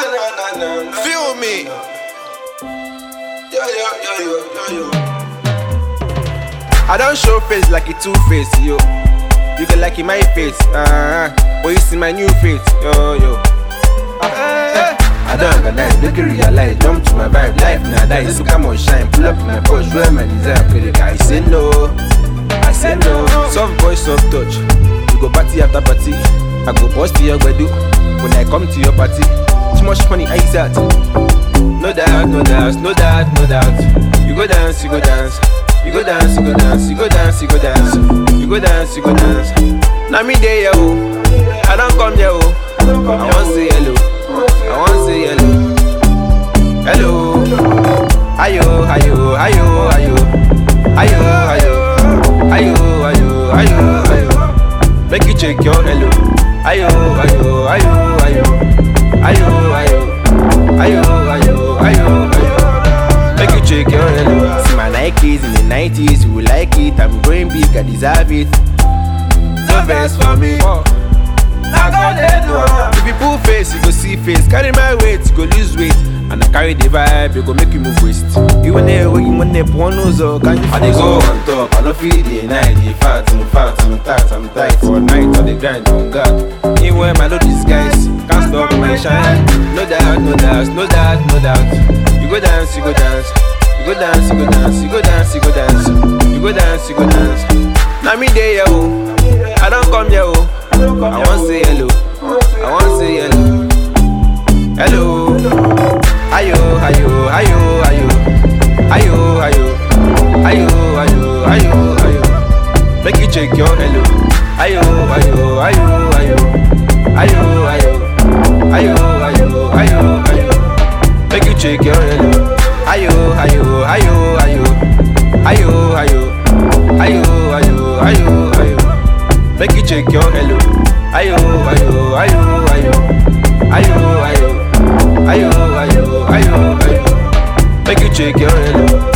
Feel me. I don't show face like a two-face, yo. You can like in my face, but you see my new face, yo. I don't organize, make you realize, jump to my vibe, life now die. So come on, shine, pull up in my Porsche, where my desire for the guy. I say no. Soft voice, soft touch. You go party after party. I go bust to your bedu when I come to your party. Too much money, I use that. No doubt. You go dance. You go dance. Now me there, yo. I don't come there, yo. I want say hello. Hello. Ayo. Make you check your hello. Ayo. Make you check your hello. See my Nikes in the 90s, you will like it. I'm growing big, I deserve it. No best for me. If you pull face, you go see face. Carry my weight, you go lose weight. And I carry the vibe, you go make you move waist. You want to one nose, can you? I go on top, I don't feel the night. The fat, I'm tight. For night on the grind, on God. Even when my load disguise, can't stop my shine. No doubt. You go dance. Now me there, yo. I don't come here, yo. I want say hello. Hello. Ayo. Make you check your hello. Ayo. Make you check your hello. Ayo. Make you check your hello. Ayo. Make you check your hello.